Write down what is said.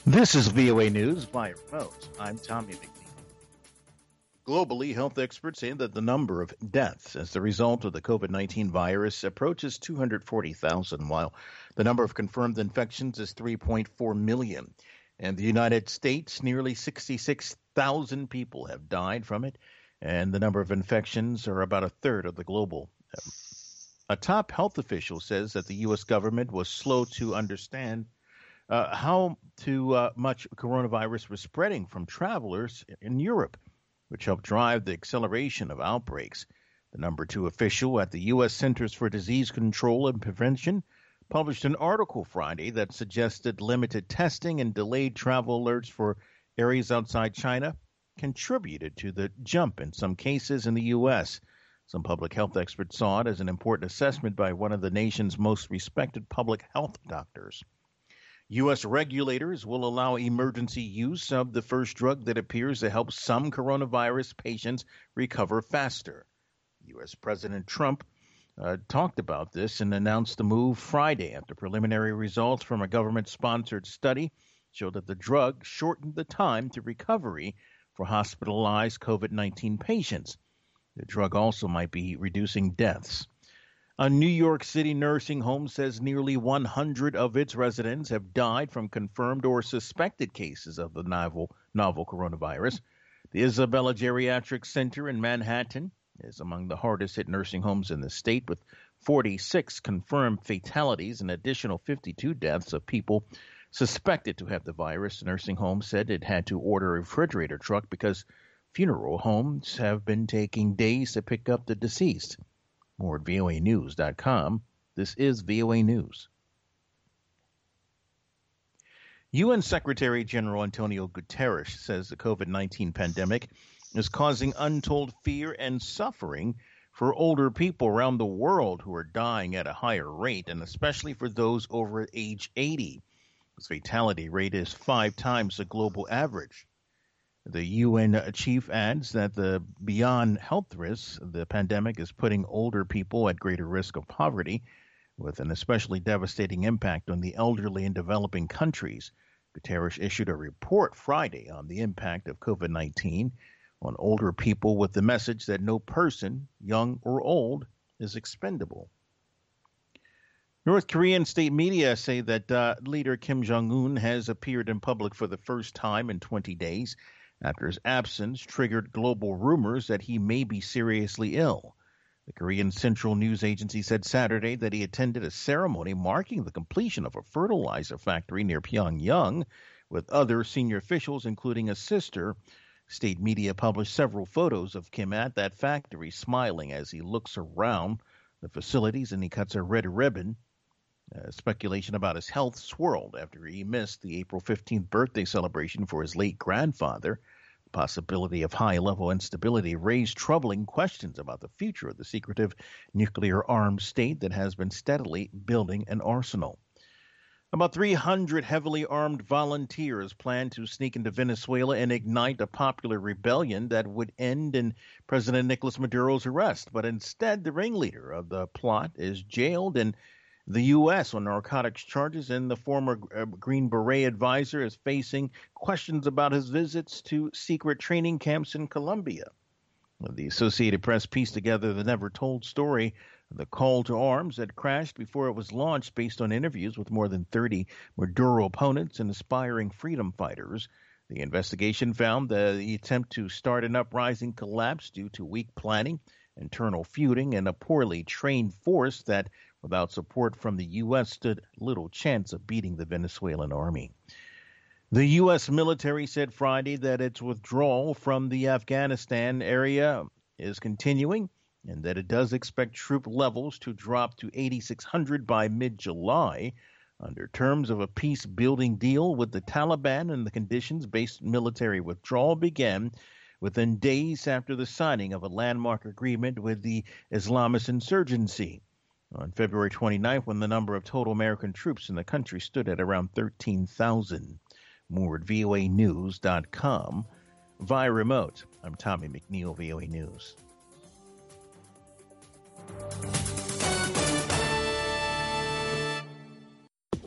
This is VOA News via remote. I'm Tommy McNeil. Globally, health experts say that the number of deaths as a result of the COVID-19 virus approaches 240,000, while the number of confirmed infections is 3.4 million. In the United States, nearly 66,000 people have died from it, and the number of infections are about a third of the global. A top health official says that the U.S. government was slow to understand how much coronavirus was spreading from travelers in Europe, which helped drive the acceleration of outbreaks. The number two official at the U.S. Centers for Disease Control and Prevention published an article Friday that suggested limited testing and delayed travel alerts for areas outside China contributed to the jump in some cases in the U.S. Some public health experts saw it as an important assessment by one of the nation's most respected public health doctors. U.S. regulators will allow emergency use of the first drug that appears to help some coronavirus patients recover faster. U.S. President Trump talked about this and announced the move Friday after preliminary results from a government-sponsored study showed that the drug shortened the time to recovery for hospitalized COVID-19 patients. The drug also might be reducing deaths. A New York City nursing home says nearly 100 of its residents have died from confirmed or suspected cases of the novel coronavirus. The Isabella Geriatric Center in Manhattan is among the hardest hit nursing homes in the state, with 46 confirmed fatalities and additional 52 deaths of people suspected to have the virus. The nursing home said it had to order a refrigerator truck because funeral homes have been taking days to pick up the deceased. More at voanews.com. This is VOA News. UN Secretary General Antonio Guterres says the COVID-19 pandemic is causing untold fear and suffering for older people around the world who are dying at a higher rate, and especially for those over age 80. This fatality rate is 5 times the global average. The UN chief adds that beyond health risks, the pandemic is putting older people at greater risk of poverty, with an especially devastating impact on the elderly in developing countries. Guterres issued a report Friday on the impact of COVID-19 on older people with the message that no person, young or old, is expendable. North Korean state media say that leader Kim Jong-un has appeared in public for the first time in 20 days. After his absence triggered global rumors that he may be seriously ill. The Korean Central News Agency said Saturday that he attended a ceremony marking the completion of a fertilizer factory near Pyongyang with other senior officials, including a sister. State media published several photos of Kim at that factory, smiling as he looks around the facilities and he cuts a red ribbon. Speculation about his health swirled after he missed the April 15th birthday celebration for his late grandfather. The possibility of high-level instability raised troubling questions about the future of the secretive nuclear-armed state that has been steadily building an arsenal. About 300 heavily armed volunteers plan to sneak into Venezuela and ignite a popular rebellion that would end in President Nicolas Maduro's arrest. But instead, the ringleader of the plot is jailed in the U.S. on narcotics charges, and the former Green Beret advisor is facing questions about his visits to secret training camps in Colombia. The Associated Press pieced together the never-told story of the call to arms that crashed before it was launched based on interviews with more than 30 Maduro opponents and aspiring freedom fighters. The investigation found that the attempt to start an uprising collapsed due to weak planning, internal feuding, and a poorly trained force that, without support from the U.S., stood little chance of beating the Venezuelan army. The U.S. military said Friday that its withdrawal from the Afghanistan area is continuing and that it does expect troop levels to drop to 8,600 by mid-July under terms of a peace-building deal with the Taliban, and the conditions-based military withdrawal began within days after the signing of a landmark agreement with the Islamist insurgency on February 29th, when the number of total American troops in the country stood at around 13,000. More at voanews.com. Via remote, I'm Tommy McNeil, VOA News.